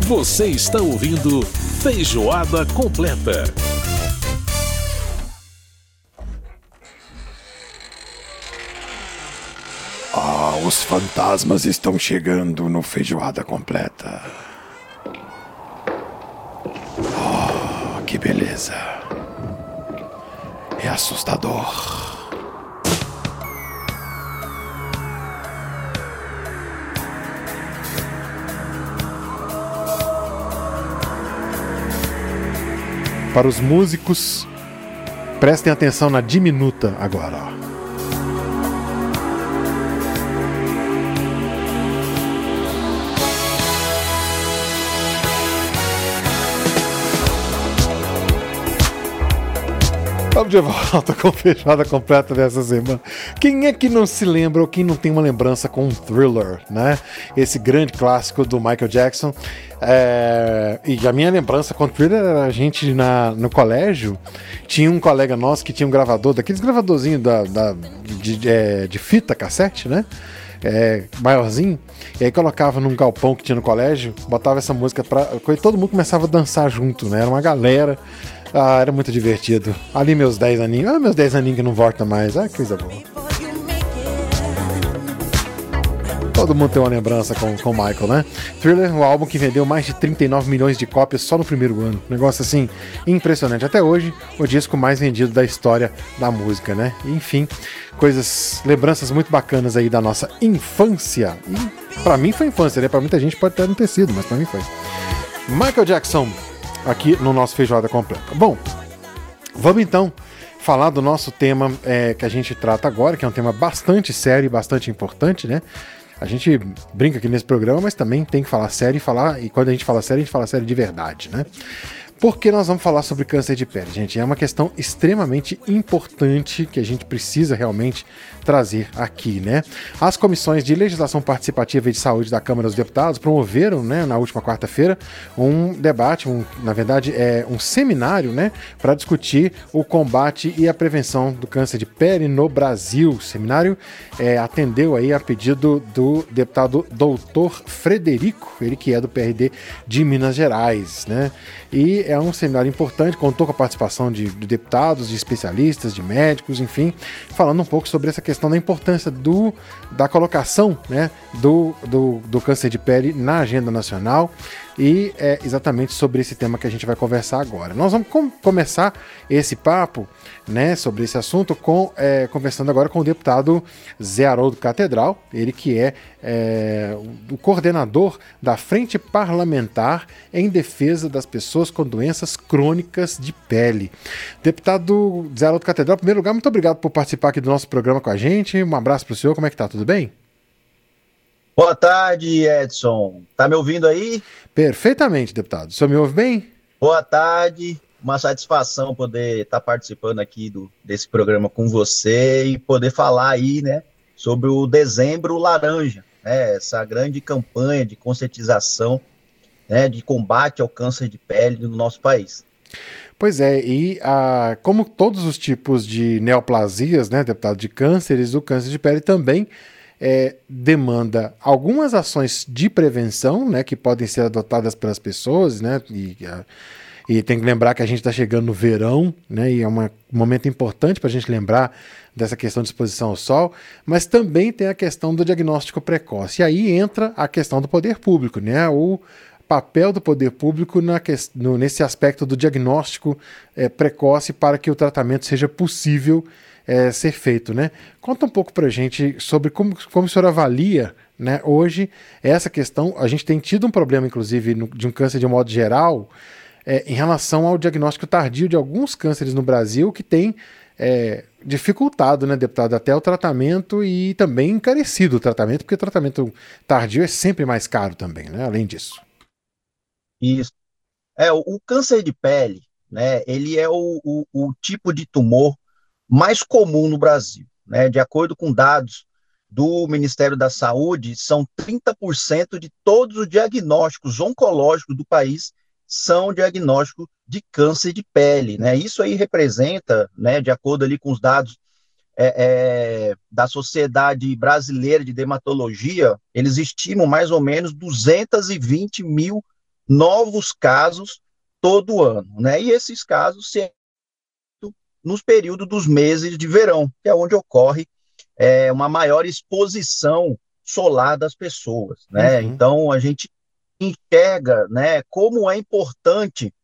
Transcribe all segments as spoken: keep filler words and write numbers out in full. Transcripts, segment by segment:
Você está ouvindo Feijoada Completa. Ah, os fantasmas estão chegando no Feijoada Completa. Ah, que beleza. É assustador. Para os músicos, prestem atenção na diminuta agora, ó. Estamos de volta com a Feijoada Completa dessa semana. Quem é que não se lembra ou quem não tem uma lembrança com Thriller, né? Esse grande clássico do Michael Jackson. É... E a minha lembrança com Thriller era a gente na, no colégio. Tinha um colega nosso que tinha um gravador, daqueles gravadorzinhos da, da, de, de, de fita cassete, né? É, maiorzinho, e aí colocava num galpão que tinha no colégio, botava essa música pra. Todo mundo começava a dançar junto, né? Era uma galera. Ah, era muito divertido. Ali meus dez aninhos. Ah, meus dez aninhos que não volta mais. Ah, que coisa boa. Todo mundo tem uma lembrança com o Michael, né? Thriller, um álbum que vendeu mais de trinta e nove milhões de cópias só no primeiro ano. Negócio assim, impressionante. Até hoje, o disco mais vendido da história da música, né? Enfim, coisas, lembranças muito bacanas aí da nossa infância. E pra mim foi infância, né? Pra muita gente pode até não ter sido, mas pra mim foi. Michael Jackson, aqui no nosso Feijoada Completa. Bom, vamos então falar do nosso tema é, que a gente trata agora, que é um tema bastante sério e bastante importante, né? A gente brinca aqui nesse programa, mas também tem que falar sério e falar, e quando a gente fala sério, a gente fala sério de verdade, né? Porque nós vamos falar sobre câncer de pele, gente. É uma questão extremamente importante que a gente precisa realmente trazer aqui, né? As comissões de legislação participativa e de saúde da Câmara dos Deputados promoveram, né, na última quarta-feira, um debate, um, na verdade, é um seminário, né, para discutir o combate e a prevenção do câncer de pele no Brasil. O seminário é, atendeu aí a pedido do deputado doutor Frederico, ele que é do P R D de Minas Gerais, né? E é um seminário importante, contou com a participação de, de deputados, de especialistas, de médicos, enfim, falando um pouco sobre essa questão da importância do, da colocação, né, do, do, do câncer de pele na agenda nacional. E é exatamente sobre esse tema que a gente vai conversar agora. Nós vamos com- começar esse papo, né, sobre esse assunto com, é, conversando agora com o deputado Zé Haroldo Catedral, ele que é, é o coordenador da Frente Parlamentar em Defesa das Pessoas com Doenças Crônicas de Pele. Deputado Zé Haroldo Catedral, em primeiro lugar, muito obrigado por participar aqui do nosso programa com a gente. Um abraço para o senhor, como é que tá? Tudo bem? Boa tarde, Edson. Tá me ouvindo aí? Perfeitamente, deputado. O senhor me ouve bem? Boa tarde. Uma satisfação poder estar participando aqui do, desse programa com você e poder falar aí, né, sobre o Dezembro Laranja, né, essa grande campanha de conscientização, né, de combate ao câncer de pele no nosso país. Pois é, e ah, como todos os tipos de neoplasias, né, deputado, de cânceres, o câncer de pele também É, demanda algumas ações de prevenção, né, que podem ser adotadas pelas pessoas, né, e, e tem que lembrar que a gente está chegando no verão, né, e é uma, um momento importante para a gente lembrar dessa questão de exposição ao sol, mas também tem a questão do diagnóstico precoce. E aí entra a questão do poder público, né, o papel do poder público na que, no, nesse aspecto do diagnóstico é, precoce para que o tratamento seja possível É, ser feito, né? Conta um pouco pra gente sobre como, como o senhor avalia, né, hoje essa questão. A gente tem tido um problema, inclusive, no, de um câncer de um modo geral, é, em relação ao diagnóstico tardio de alguns cânceres no Brasil, que tem é, dificultado, né, deputado, até o tratamento e também encarecido o tratamento, porque o tratamento tardio é sempre mais caro também, né, além disso. Isso. É, o, o câncer de pele, né, ele é o, o, o tipo de tumor mais comum no Brasil, né? De acordo com dados do Ministério da Saúde, são trinta por cento de todos os diagnósticos oncológicos do país são diagnóstico de câncer de pele, né? Isso aí representa, né, de acordo ali com os dados é, é, da Sociedade Brasileira de Dermatologia, eles estimam mais ou menos duzentos e vinte mil novos casos todo ano, né? E esses casos se nos períodos dos meses de verão, que é onde ocorre é, uma maior exposição solar das pessoas, né? Uhum. Então a gente enxerga, né, como é importante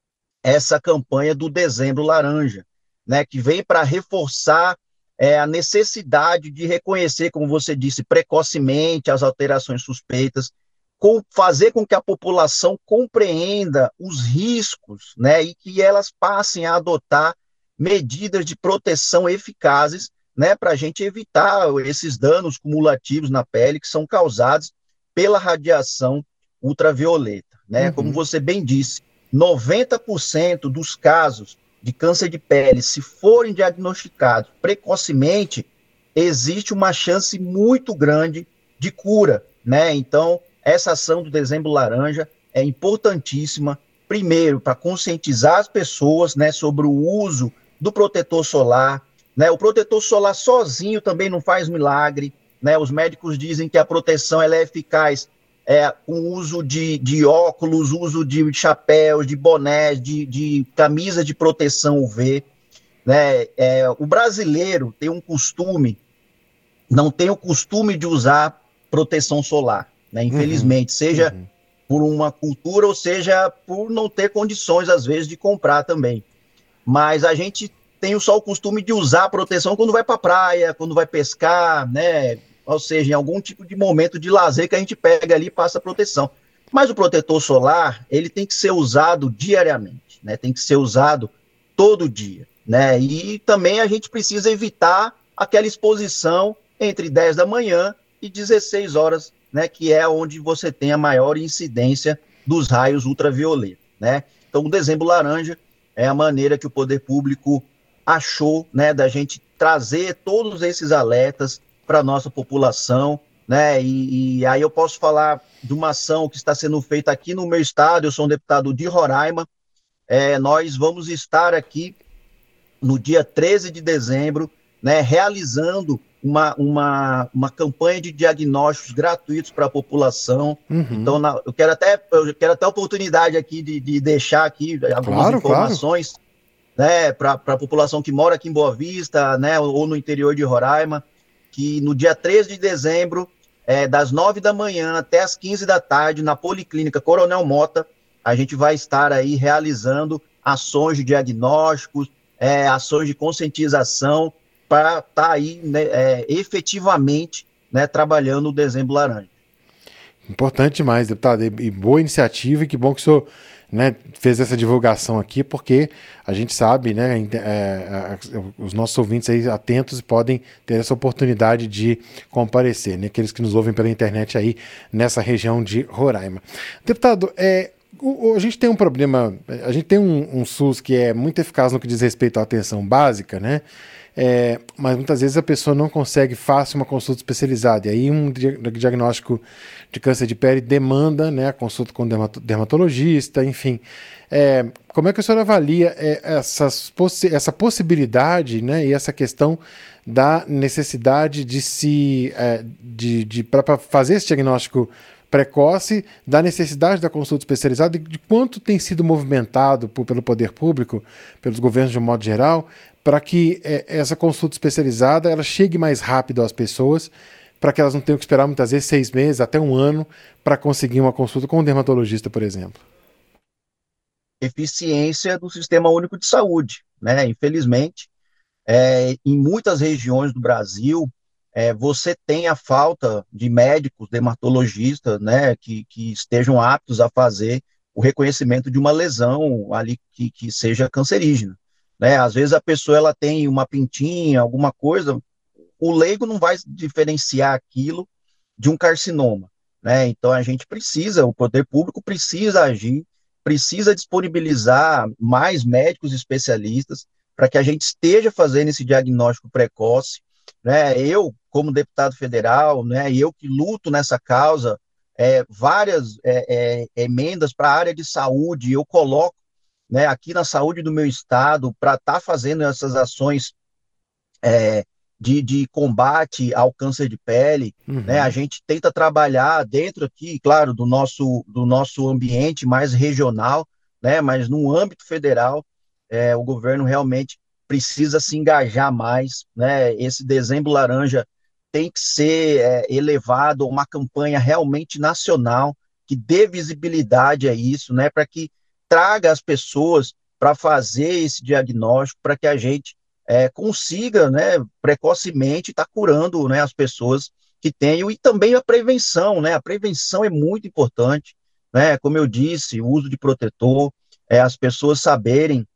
essa campanha do Dezembro Laranja, né, que vem para reforçar é, a necessidade de reconhecer, como você disse, precocemente as alterações suspeitas, com, fazer com que a população compreenda os riscos, né, e que elas passem a adotar medidas de proteção eficazes, né, para a gente evitar esses danos cumulativos na pele que são causados pela radiação ultravioleta, né? Uhum. Como você bem disse, noventa por cento dos casos de câncer de pele, se forem diagnosticados precocemente, existe uma chance muito grande de cura, né? Então, essa ação do Dezembro Laranja é importantíssima, primeiro, para conscientizar as pessoas, né, sobre o uso do protetor solar, né? O protetor solar sozinho também não faz milagre, né? Os médicos dizem que a proteção ela é eficaz é, com uso de, de óculos, uso de chapéus, de bonés, de, de camisa de proteção U V, né? É, o brasileiro tem um costume, não tem o costume de usar proteção solar, né? Infelizmente, uhum, seja uhum. por uma cultura ou seja por não ter condições, às vezes, de comprar também. Mas a gente tem só o costume de usar a proteção quando vai para a praia, quando vai pescar, né? Ou seja, em algum tipo de momento de lazer que a gente pega ali e passa a proteção. Mas o protetor solar, ele tem que ser usado diariamente, né? Tem que ser usado todo dia, né? E também a gente precisa evitar aquela exposição entre dez da manhã e dezesseis horas, né? Que é onde você tem a maior incidência dos raios ultravioleta, né? Então, o Dezembro Laranja é a maneira que o poder público achou, né, da gente trazer todos esses alertas para a nossa população, né, e, e aí eu posso falar de uma ação que está sendo feita aqui no meu estado. Eu sou um deputado de Roraima, é, nós vamos estar aqui no dia treze de dezembro, né, realizando uma, uma, uma campanha de diagnósticos gratuitos para a população. Uhum. Então, na, eu quero até eu quero até a oportunidade aqui de, de deixar aqui algumas claro, informações, claro. Né, para a população que mora aqui em Boa Vista, né, ou no interior de Roraima, que no dia treze de dezembro, é, das nove da manhã até as quinze da tarde, na Policlínica Coronel Mota, a gente vai estar aí realizando ações de diagnósticos, é, ações de conscientização, para estar tá aí, né, é, efetivamente, né, trabalhando o Dezembro Laranja. Importante demais, deputado, e boa iniciativa, e que bom que o senhor, né, fez essa divulgação aqui, porque a gente sabe, né, é, é, os nossos ouvintes aí atentos podem ter essa oportunidade de comparecer, né, aqueles que nos ouvem pela internet aí nessa região de Roraima. Deputado, é, o, o, a gente tem um problema, a gente tem um, um SUS que é muito eficaz no que diz respeito à atenção básica, né, É, mas muitas vezes a pessoa não consegue fácil uma consulta especializada, e aí um diagnóstico de câncer de pele demanda, né, a consulta com o dermatologista, enfim. É, como é que a senhora avalia é, essas possi- essa possibilidade, né, e essa questão da necessidade de se é, de, de, para fazer esse diagnóstico precoce, da necessidade da consulta especializada, e de quanto tem sido movimentado por, pelo poder público, pelos governos de um modo geral, para que é, essa consulta especializada ela chegue mais rápido às pessoas, para que elas não tenham que esperar muitas vezes seis meses, até um ano, para conseguir uma consulta com um dermatologista, por exemplo. Eficiência do Sistema Único de Saúde, né? Infelizmente, é, em muitas regiões do Brasil, é, você tem a falta de médicos, dermatologistas, né, que, que estejam aptos a fazer o reconhecimento de uma lesão ali que, que seja cancerígena, né? Às vezes a pessoa ela tem uma pintinha, alguma coisa, o leigo não vai diferenciar aquilo de um carcinoma, né? Então a gente precisa, o poder público precisa agir, precisa disponibilizar mais médicos especialistas para que a gente esteja fazendo esse diagnóstico precoce, né? Eu, como deputado federal, né, e eu que luto nessa causa, é, várias é, é, emendas para a área de saúde, eu coloco, né, aqui na saúde do meu estado para estar tá fazendo essas ações é, de, de combate ao câncer de pele, Uhum. né? A gente tenta trabalhar dentro aqui, claro, do nosso, do nosso ambiente mais regional, né? Mas no âmbito federal, é, o governo realmente precisa se engajar mais, né? Esse Dezembro Laranja tem que ser é, elevado a uma campanha realmente nacional, que dê visibilidade a isso, né? Para que traga as pessoas para fazer esse diagnóstico, para que a gente é, consiga, né, precocemente estar tá curando, né, as pessoas que têm, e também a prevenção, né? A prevenção é muito importante, né? Como eu disse, o uso de protetor, é, as pessoas saberem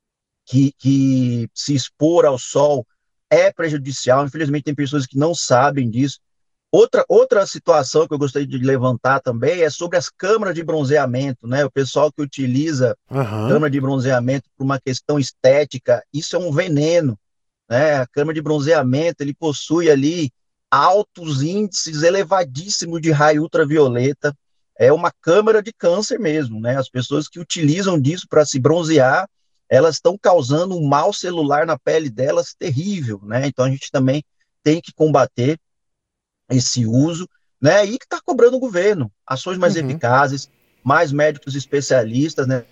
que, que se expor ao sol é prejudicial. Infelizmente, tem pessoas que não sabem disso. Outra, outra situação que eu gostaria de levantar também é sobre as câmaras de bronzeamento, né? O pessoal que utiliza Uhum. câmara de bronzeamento por uma questão estética, isso é um veneno, né? A câmara de bronzeamento, ele possui ali altos índices elevadíssimos de raio ultravioleta, é uma câmara de câncer mesmo, né? As pessoas que utilizam disso para se bronzear, elas estão causando um mal celular na pele delas terrível, né? Então a gente também tem que combater esse uso, né? E que está cobrando o governo ações mais Uhum. eficazes, mais médicos especialistas, né?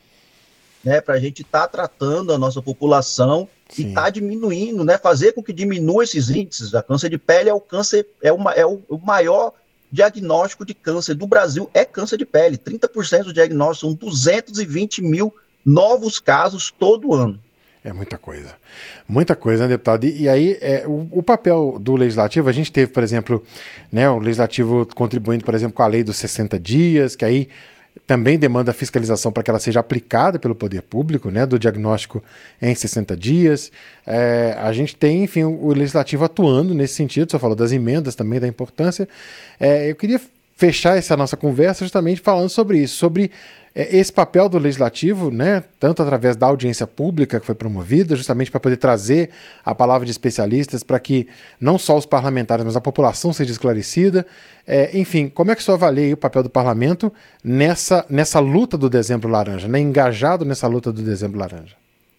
né para a gente estar tá tratando a nossa população Sim. e estar tá diminuindo, né? Fazer com que diminua esses índices. A câncer de pele é o câncer, é, uma, é o, o maior diagnóstico de câncer do Brasil, é câncer de pele. trinta por cento do diagnóstico, são duzentos e vinte mil novos casos todo ano. É muita coisa. Muita coisa, né, deputado? E, e aí, é, o, o papel do Legislativo, a gente teve, por exemplo, né, o Legislativo contribuindo, por exemplo, com a lei dos sessenta dias, que aí também demanda fiscalização para que ela seja aplicada pelo poder público, né, do diagnóstico em sessenta dias. É, a gente tem, enfim, o, o Legislativo atuando nesse sentido, você falou das emendas também, da importância. É, eu queria fechar essa nossa conversa justamente falando sobre isso, sobre esse papel do Legislativo, né, tanto através da audiência pública que foi promovida, justamente para poder trazer a palavra de especialistas para que não só os parlamentares, mas a população seja esclarecida. É, enfim, como é que o senhor avalia aí o papel do parlamento nessa, nessa luta do Dezembro Laranja, né, engajado nessa luta do Dezembro Laranja?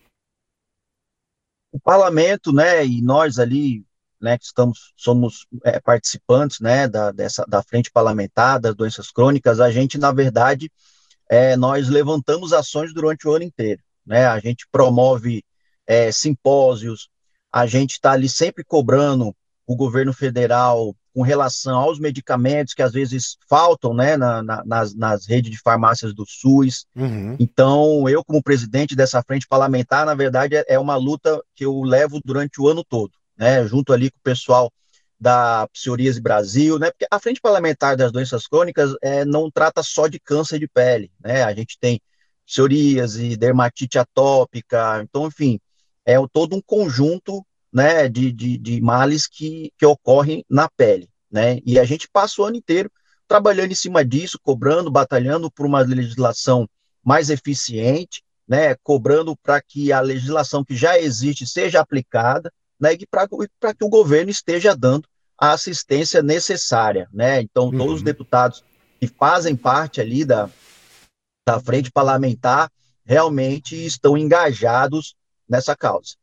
O parlamento, né, e nós ali, né, que estamos, somos é, participantes, né, da, dessa, da frente parlamentar das doenças crônicas, a gente, na verdade, É, nós levantamos ações durante o ano inteiro, né? A gente promove é, simpósios, a gente está ali sempre cobrando o governo federal com relação aos medicamentos que às vezes faltam, né, na, na, nas, nas redes de farmácias do SUS. Uhum. Então, eu como presidente dessa frente parlamentar, na verdade, é, é uma luta que eu levo durante o ano todo, né? Junto ali com o pessoal da Psoríase Brasil, né? Porque a Frente Parlamentar das Doenças Crônicas é, não trata só de câncer de pele, né? A gente tem psoríase, dermatite atópica, então, enfim, é todo um conjunto, né, de, de, de males que, que ocorrem na pele, né? E a gente passa o ano inteiro trabalhando em cima disso, cobrando, batalhando por uma legislação mais eficiente, né? Cobrando para que a legislação que já existe seja aplicada, né, e para que o governo esteja dando a assistência necessária, né? Então, todos uhum. os deputados que fazem parte ali da, da frente parlamentar realmente estão engajados nessa causa.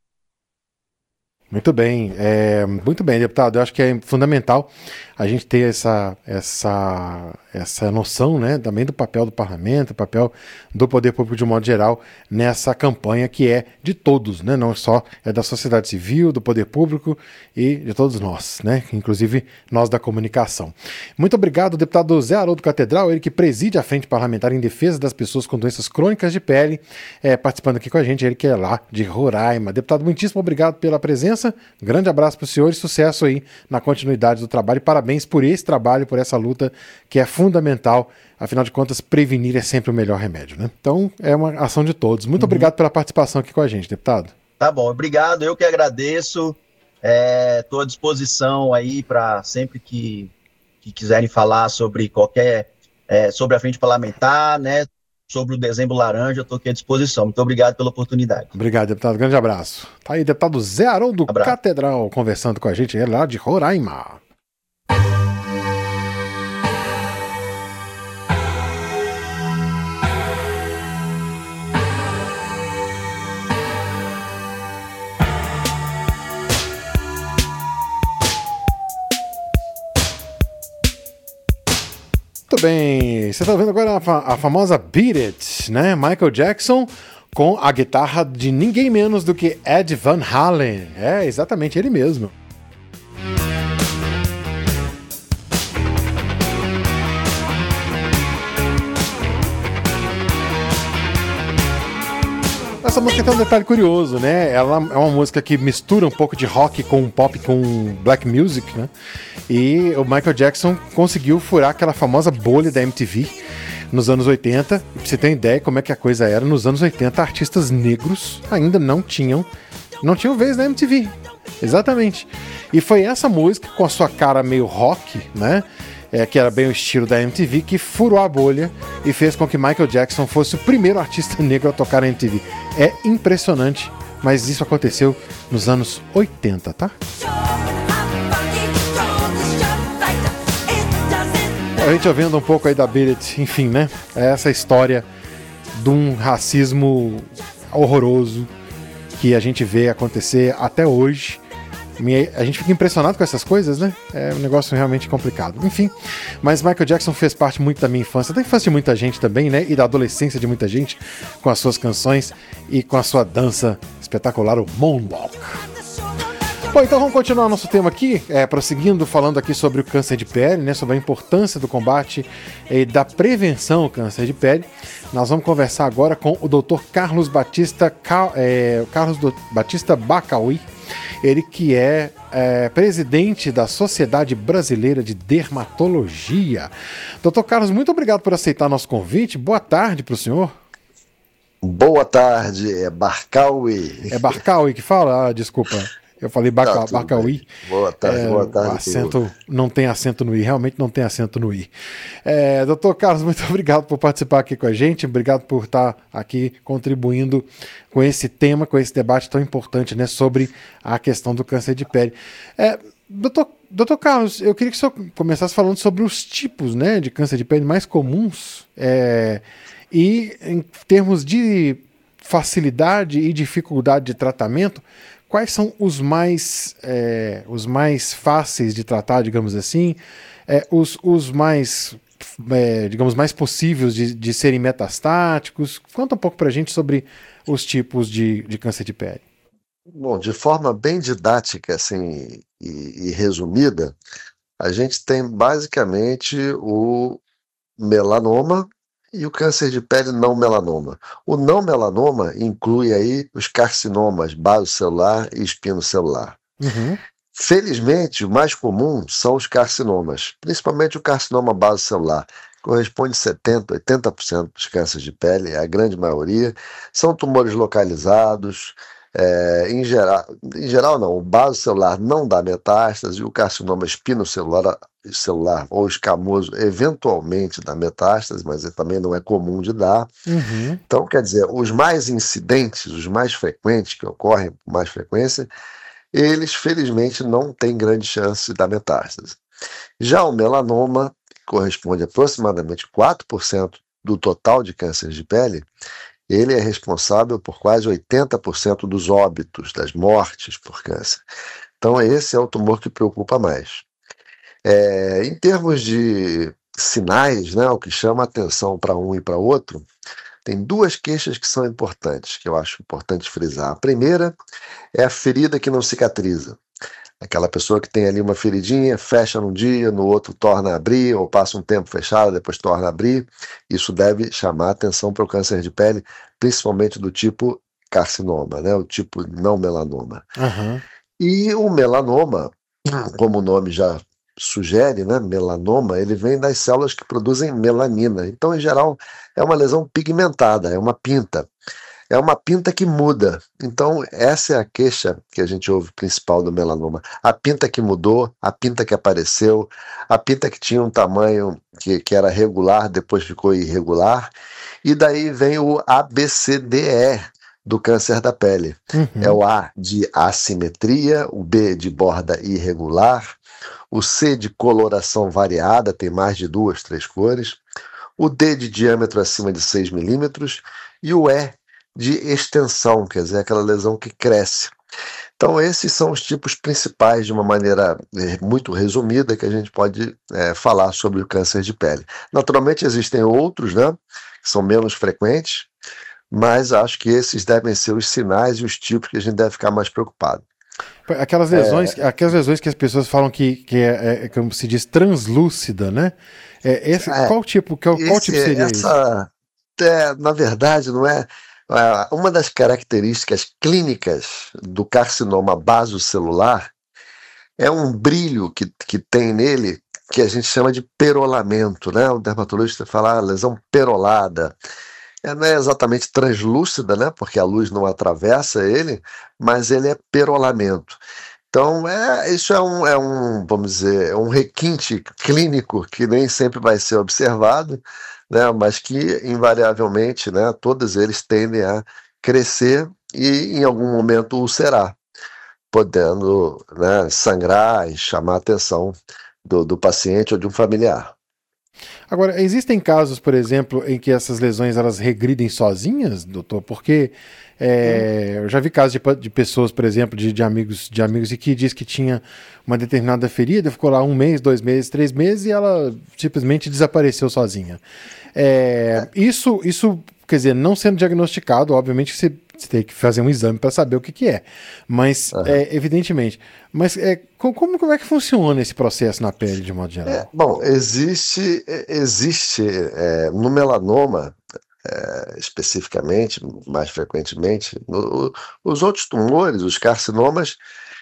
Muito bem, é, muito bem, deputado. Eu acho que é fundamental a gente ter essa, essa, essa noção, né, também do papel do parlamento, do papel do poder público de um modo geral nessa campanha que é de todos, né, não só é da sociedade civil, do poder público e de todos nós, né, inclusive nós da comunicação. Muito obrigado, deputado Zé Haroldo Catedral, ele que preside a Frente Parlamentar em Defesa das Pessoas com Doenças Crônicas de Pele, é, participando aqui com a gente, ele que é lá de Roraima. Deputado, muitíssimo obrigado pela presença. Um grande abraço para o senhor e sucesso aí na continuidade do trabalho. E parabéns por esse trabalho, por essa luta que é fundamental. Afinal de contas, prevenir é sempre o melhor remédio, né? Então, é uma ação de todos. Muito uhum. obrigado pela participação aqui com a gente, deputado. Tá bom, obrigado. Eu que agradeço. Estou é, à disposição aí para sempre que, que quiserem falar sobre qualquer... É, sobre a frente parlamentar, né? Sobre o Dezembro Laranja, eu estou aqui à disposição. Muito obrigado pela oportunidade. Obrigado, deputado. Grande abraço. Tá aí, deputado Zé Haroldo Catedral, conversando com a gente, ele lá de Roraima. bem, você tá ouvindo agora a, fa- a famosa Beat It, né? Michael Jackson com a guitarra de ninguém menos do que Ed Van Halen. É, exatamente, ele mesmo. Essa música tem um detalhe curioso, né? Ela é uma música que mistura um pouco de rock com pop, com black music, né? E o Michael Jackson conseguiu furar aquela famosa bolha da M T V nos anos oitenta. E pra você ter uma ideia como é que a coisa era, nos anos oitenta, artistas negros ainda não tinham, não tinham vez na M T V. Exatamente. E foi essa música, com a sua cara meio rock, né? É, que era bem o estilo da M T V, que furou a bolha e fez com que Michael Jackson fosse o primeiro artista negro a tocar na M T V. É impressionante, mas isso aconteceu nos anos oitenta, tá? A gente ouvindo um pouco aí da Beat It, enfim, né? É essa história de um racismo horroroso que a gente vê acontecer até hoje. A gente fica impressionado com essas coisas, né? É um negócio realmente complicado. Enfim, mas Michael Jackson fez parte muito da minha infância, da infância de muita gente também, né? E da adolescência de muita gente, com as suas canções e com a sua dança espetacular, o Moonwalk. Bom, então vamos continuar nosso tema aqui, é, prosseguindo falando aqui sobre o câncer de pele, né? Sobre a importância do combate e da prevenção ao câncer de pele. Nós vamos conversar agora com o doutor Carlos Batista, Cal, é, Carlos do, Batista Bacauí. Ele que é, é presidente da Sociedade Brasileira de Dermatologia. doutor Carlos, muito obrigado por aceitar nosso convite. Boa tarde para o senhor. Boa tarde, é Barcauí. É Barcauí que fala? Ah, desculpa. Eu falei Baca, tá, Bacauí. Boa tarde, é, boa tarde. O acento não tem acento no I, realmente não tem acento no I. É, doutor Carlos, muito obrigado por participar aqui com a gente, obrigado por estar aqui contribuindo com esse tema, com esse debate tão importante, né, sobre a questão do câncer de pele. É, doutor, doutor Carlos, eu queria que o senhor começasse falando sobre os tipos, né, de câncer de pele mais comuns, é, e em termos de facilidade e dificuldade de tratamento, quais são os mais, é, os mais fáceis de tratar, digamos assim, é, os, os mais, é, digamos, mais possíveis de, de serem metastáticos? Conta um pouco pra gente sobre os tipos de, de câncer de pele. Bom, de forma bem didática assim, e, e resumida, a gente tem basicamente o melanoma e o câncer de pele não melanoma. O não melanoma inclui aí os carcinomas basocelular e espinocelular. Uhum. Felizmente, o mais comum são os carcinomas, principalmente o carcinoma basocelular. Corresponde a setenta por cento, oitenta por cento dos cânceres de pele, a grande maioria. São tumores localizados. É, em, geral, em geral, não, o basocelular não dá metástase, e o carcinoma espinocelular celular, ou escamoso eventualmente dá metástase, mas também não é comum de dar. Uhum. Então, quer dizer, os mais incidentes, os mais frequentes, que ocorrem com mais frequência, eles felizmente não têm grande chance de dar metástase. Já o melanoma, que corresponde a aproximadamente quatro por cento do total de cânceres de pele, ele é responsável por quase oitenta por cento dos óbitos, das mortes por câncer. Então esse é o tumor que preocupa mais. É, em termos de sinais, né, o que chama atenção para um e para outro, tem duas queixas que são importantes, que eu acho importante frisar. A primeira é a ferida que não cicatriza. Aquela pessoa que tem ali uma feridinha, fecha num dia, no outro torna a abrir, ou passa um tempo fechado, depois torna a abrir. Isso deve chamar atenção para o câncer de pele, principalmente do tipo carcinoma, né? O tipo não melanoma. Uhum. E o melanoma, como o nome já sugere, né? Melanoma, ele vem das células que produzem melanina. Então, em geral, é uma lesão pigmentada, é uma pinta. É uma pinta que muda. Então, essa é a queixa que a gente ouve principal do melanoma. A pinta que mudou, a pinta que apareceu, a pinta que tinha um tamanho que, que era regular, depois ficou irregular. E daí vem o A B C D E do câncer da pele. Uhum. É o A de assimetria, o B de borda irregular, o C de coloração variada, tem mais de duas, três cores, o D de diâmetro acima de seis milímetros e o E de extensão, quer dizer, aquela lesão que cresce. Então, esses são os tipos principais, de uma maneira eh, muito resumida, que a gente pode eh, falar sobre o câncer de pele. Naturalmente, existem outros, né, que são menos frequentes, mas acho que esses devem ser os sinais e os tipos que a gente deve ficar mais preocupado. Aquelas lesões, é... aquelas lesões que as pessoas falam que, que é, é, como se diz, translúcida, né? É, esse, é, qual tipo, qual, esse, qual tipo seria essa, isso? É, na verdade, não é... Uma das características clínicas do carcinoma basocelular é um brilho que, que tem nele, que a gente chama de perolamento, né? O dermatologista fala ah, lesão perolada. É, não é exatamente translúcida, né? Porque a luz não atravessa ele, mas ele é perolamento. Então, é, isso é um, é um, vamos dizer, é um requinte clínico que nem sempre vai ser observado, né, mas que, invariavelmente, né, todos eles tendem a crescer e, em algum momento, ulcerar, podendo, né, sangrar e chamar a atenção do, do paciente ou de um familiar. Agora, existem casos, por exemplo, em que essas lesões elas regridem sozinhas, doutor? Porque é, hum. eu já vi casos de, de pessoas, por exemplo, de, de amigos de amigos e que diz que tinha uma determinada ferida, ficou lá um mês, dois meses, três meses e ela simplesmente desapareceu sozinha. É, isso, isso, quer dizer, não sendo diagnosticado, obviamente você, você tem que fazer um exame para saber o que, que é. Mas, uhum. é, evidentemente. Mas é, como, como é que funciona esse processo na pele, de modo geral? É, bom, existe, existe é, no melanoma, é, especificamente, mais frequentemente, no, os outros tumores, os carcinomas,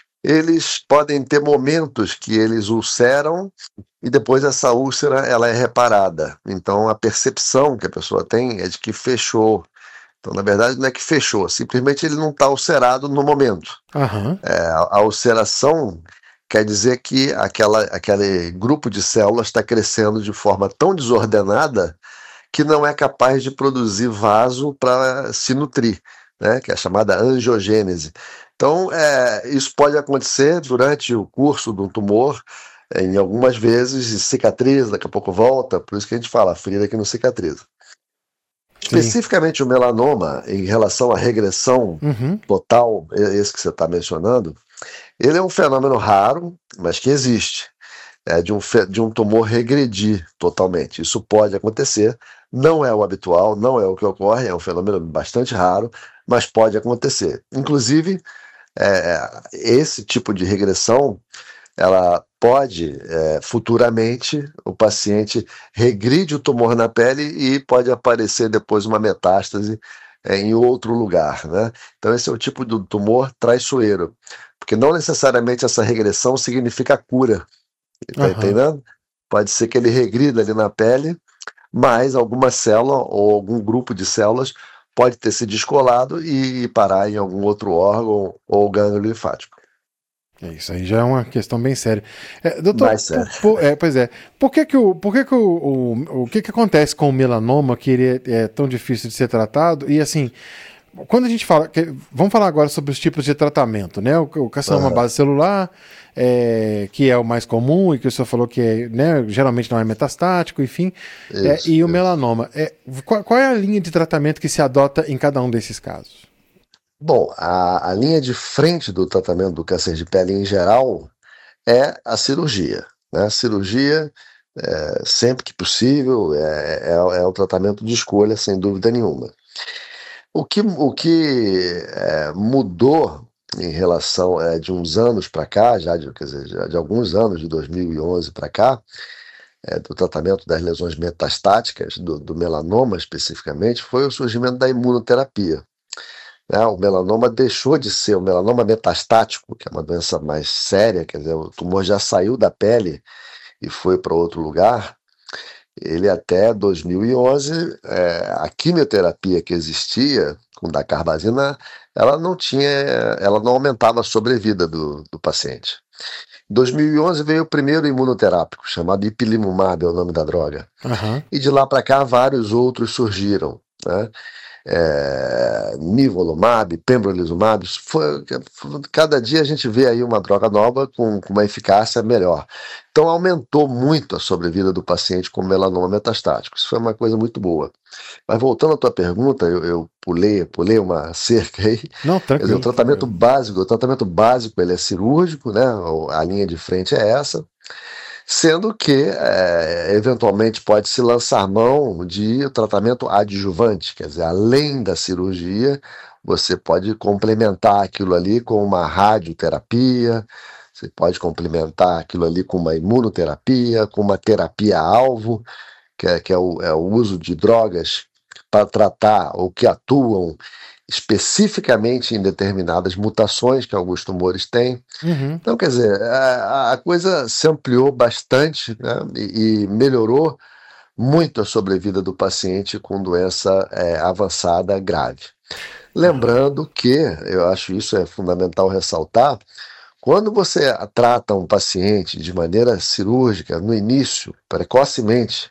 eles podem ter momentos que eles ulceram e depois essa úlcera ela é reparada. Então a percepção que a pessoa tem é de que fechou. Então, na verdade, não é que fechou, simplesmente ele não está ulcerado no momento. Uhum. É, a, a ulceração quer dizer que aquela, aquele grupo de células está crescendo de forma tão desordenada que não é capaz de produzir vaso para se nutrir, né, que é a chamada angiogênese. Então, é, isso pode acontecer durante o curso do tumor, em algumas vezes cicatriza, daqui a pouco volta, por isso que a gente fala, a ferida que não cicatriza. Sim. Especificamente o melanoma, em relação à regressão uhum. total, esse que você está mencionando, ele é um fenômeno raro, mas que existe, é, de, um, de um tumor regredir totalmente. Isso pode acontecer, não é o habitual, não é o que ocorre, é um fenômeno bastante raro, mas pode acontecer. Inclusive, é, esse tipo de regressão, ela pode, é, futuramente, o paciente regride o tumor na pele e pode aparecer depois uma metástase é, em outro lugar, né? Então esse é o tipo de tumor traiçoeiro, porque não necessariamente essa regressão significa cura, tá uhum. entendendo? Pode ser que ele regrida ali na pele, mas alguma célula ou algum grupo de células pode ter se descolado e parar em algum outro órgão ou gânglio linfático. Isso aí já é uma questão bem séria. É, doutor, Mais sério. Por, por, é, pois é. Por que que o, por que que o, o, o que que acontece com o melanoma que ele é, é tão difícil de ser tratado? E assim, quando a gente fala, que, vamos falar agora sobre os tipos de tratamento, né? O, o carcinoma uhum. base celular, é, que é o mais comum e que o senhor falou que é, né, geralmente não é metastático, enfim, isso, é, e isso. o melanoma. É, qual, qual é a linha de tratamento que se adota em cada um desses casos? Bom, a, a linha de frente do tratamento do câncer de pele em geral é a cirurgia, né? A cirurgia, é, sempre que possível, é, é, é o tratamento de escolha, sem dúvida nenhuma. O que, o que é, mudou em relação é, de uns anos para cá, já de, quer dizer, já de alguns anos, de dois mil e onze para cá, é, do tratamento das lesões metastáticas, do, do melanoma especificamente, foi o surgimento da imunoterapia. Né? O melanoma deixou de ser o melanoma metastático, que é uma doença mais séria, quer dizer, o tumor já saiu da pele e foi para outro lugar. Ele até dois mil e onze, é, a quimioterapia que existia com dacarbazina, ela não tinha, ela não aumentava a sobrevida do, do paciente. Em dois mil e onze veio o primeiro imunoterápico, chamado ipilimumab, é o nome da droga. Uhum. E de lá para cá vários outros surgiram, né? é, nivolumab, pembrolizumab. Foi, cada dia a gente vê aí uma droga nova com, com uma eficácia melhor. Então aumentou muito a sobrevida do paciente com melanoma metastático. Isso foi uma coisa muito boa. Mas voltando à tua pergunta, eu, eu pulei, pulei uma cerca aí. Não, Quer dizer, tranquilo. o tratamento básico, o tratamento básico ele é cirúrgico, né? A linha de frente é essa. Sendo que, é, eventualmente, pode se lançar mão de tratamento adjuvante, quer dizer, além da cirurgia, você pode complementar aquilo ali com uma radioterapia, você pode complementar aquilo ali com uma imunoterapia, com uma terapia-alvo, que, é, que é, o, é o uso de drogas para tratar ou que atuam especificamente em determinadas mutações que alguns tumores têm. Uhum. Então, quer dizer, a, a coisa se ampliou bastante, né, e, e melhorou muito a sobrevida do paciente com doença é, avançada grave. Lembrando que, eu acho isso é fundamental ressaltar, quando você trata um paciente de maneira cirúrgica, no início, precocemente,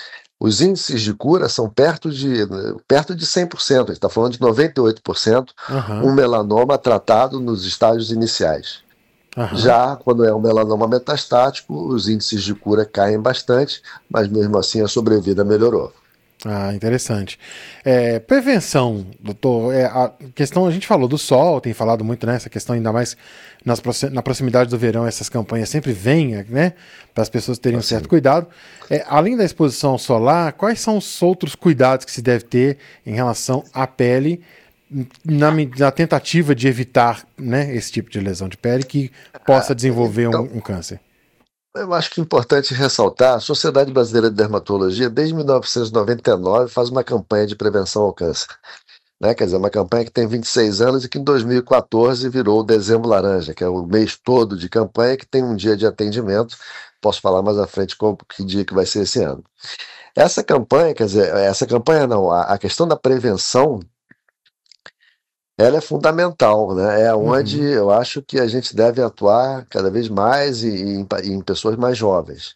os índices de cura são perto de, perto de cem por cento, a gente está falando de noventa e oito por cento, Uhum. um melanoma tratado nos estágios iniciais. Uhum. Já quando é um melanoma metastático, os índices de cura caem bastante, mas mesmo assim a sobrevida melhorou. Ah, interessante. É, prevenção, doutor, é, a questão, a gente falou do sol, tem falado muito, né, essa questão ainda mais nas, na proximidade do verão, essas campanhas sempre vêm, né, para as pessoas terem assim. um certo cuidado. É, além da exposição solar, quais são os outros cuidados que se deve ter em relação à pele, na, na tentativa de evitar, né, esse tipo de lesão de pele que possa desenvolver então, um, um câncer? Eu acho que é importante ressaltar, a Sociedade Brasileira de Dermatologia, desde mil novecentos e noventa e nove, faz uma campanha de prevenção ao câncer. Né? Quer dizer, uma campanha que tem vinte e seis anos e que em dois mil e quatorze virou o Dezembro Laranja, que é o mês todo de campanha, que tem um dia de atendimento. Posso falar mais à frente qual que dia que vai ser esse ano. Essa campanha, quer dizer, essa campanha não, a, a questão da prevenção, ela é fundamental, né? É onde Uhum. eu acho que a gente deve atuar cada vez mais e, e em, em pessoas mais jovens.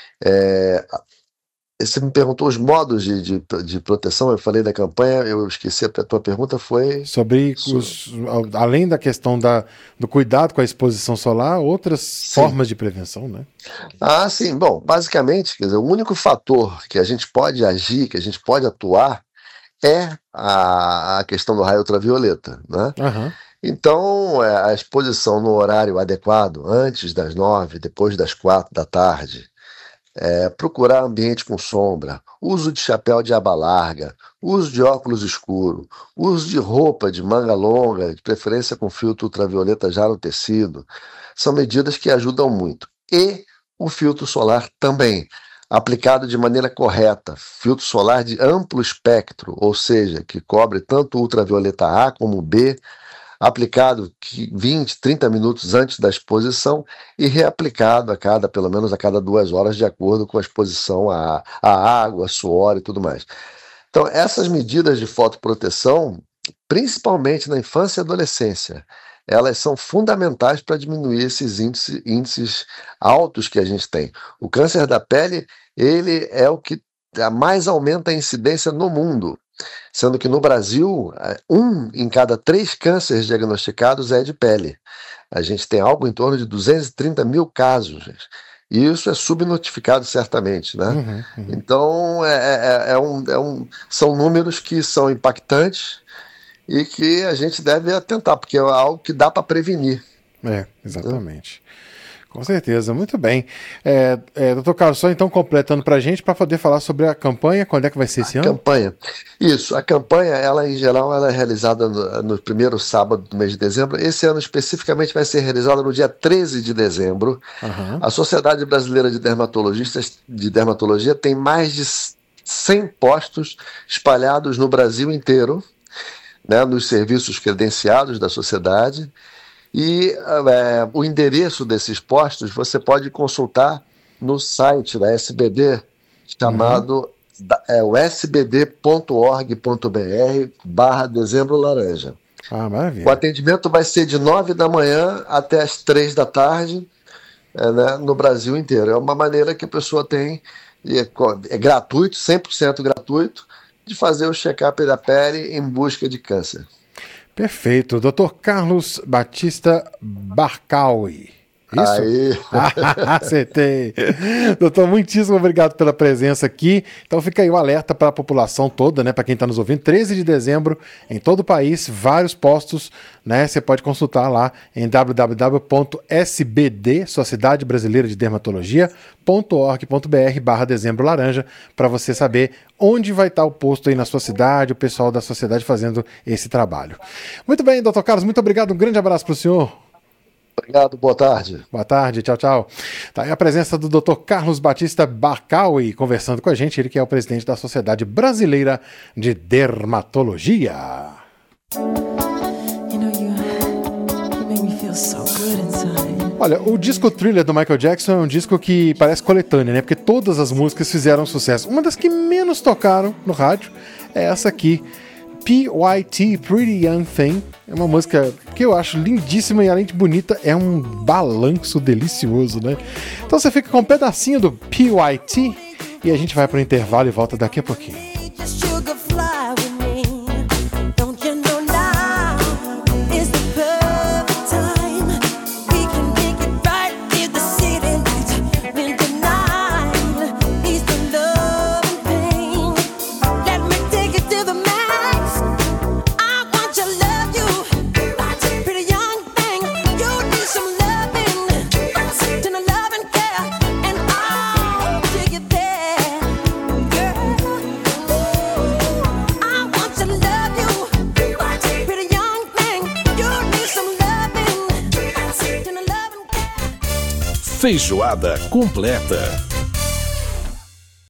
É, você me perguntou os modos de, de, de proteção, eu falei da campanha, eu esqueci, a tua pergunta foi... Sobre, os, além da questão da, do cuidado com a exposição solar, outras Sim. formas de prevenção, né? Ah, sim, bom, basicamente, quer dizer, o único fator que a gente pode agir, que a gente pode atuar, é a, a questão do raio ultravioleta, né? Uhum. Então, é, a exposição no horário adequado, antes das nove, depois das quatro da tarde, é, procurar ambiente com sombra, uso de chapéu de aba larga, uso de óculos escuro, uso de roupa de manga longa, de preferência com filtro ultravioleta já no tecido, são medidas que ajudam muito. E o filtro solar também, aplicado de maneira correta, filtro solar de amplo espectro, ou seja, que cobre tanto ultravioleta A como B, aplicado vinte, trinta minutos antes da exposição e reaplicado a cada, pelo menos a cada duas horas, de acordo com a exposição à, à água, suor e tudo mais. Então, essas medidas de fotoproteção, principalmente na infância e adolescência, elas são fundamentais para diminuir esses índices, índices altos que a gente tem. O câncer da pele, ele é o que mais aumenta a incidência no mundo, sendo que no Brasil, um em cada três cânceres diagnosticados é de pele. A gente tem algo em torno de duzentos e trinta mil casos, gente. E isso é subnotificado certamente, né? Uhum, uhum. Então, é, é, é um, é um, são números que são impactantes e que a gente deve atentar, porque é algo que dá para prevenir. É, exatamente. Né? Com certeza, muito bem. É, é, doutor Carlos, só então completando para a gente, para poder falar sobre a campanha, quando é que vai ser esse a ano? Campanha. Isso, a campanha, ela em geral, ela é realizada no, no primeiro sábado do mês de dezembro. Esse ano especificamente vai ser realizada no dia treze de dezembro. Uhum. A Sociedade Brasileira de Dermatologistas de Dermatologia tem mais de cem postos espalhados no Brasil inteiro, né, nos serviços credenciados da sociedade. E é, o endereço desses postos você pode consultar no site da S B D, chamado uhum. é, o s b d ponto org ponto b r barra dezembro laranja. Ah, maravilha. O atendimento vai ser de nove da manhã até as três da tarde, é, né, no Brasil inteiro. É uma maneira que a pessoa tem, é, é gratuito, cem por cento gratuito, de fazer o check-up da pele em busca de câncer. Perfeito. doutor Carlos Batista Barcaui. Isso? Aí. Acertei. Doutor, muitíssimo obrigado pela presença aqui. Então fica aí o alerta para a população toda, né? Para quem está nos ouvindo, treze de dezembro, em todo o país, vários postos, né? Você pode consultar lá em w w w ponto s b d, Sociedade Brasileira de Dermatologia, ponto org ponto b r barra dezembro laranja, para você saber onde vai estar o posto aí na sua cidade, o pessoal da sociedade fazendo esse trabalho. Muito bem, doutor Carlos, muito obrigado. Um grande abraço para o senhor. Obrigado, boa tarde. Boa tarde, tchau, tchau. Tá aí a presença do doutor Carlos Batista Barcaui conversando com a gente, ele que é o presidente da Sociedade Brasileira de Dermatologia. You know, you, you make me feel so good inside. Olha, o disco Thriller do Michael Jackson é um disco que parece coletânea, né? Porque todas as músicas fizeram sucesso. Uma das que menos tocaram no rádio é essa aqui, P Y T, Pretty Young Thing. É uma música que eu acho lindíssima e além de bonita, é um balanço delicioso, né? Então você fica com um pedacinho do P Y T e a gente vai para o intervalo e volta daqui a pouquinho. Feijoada completa.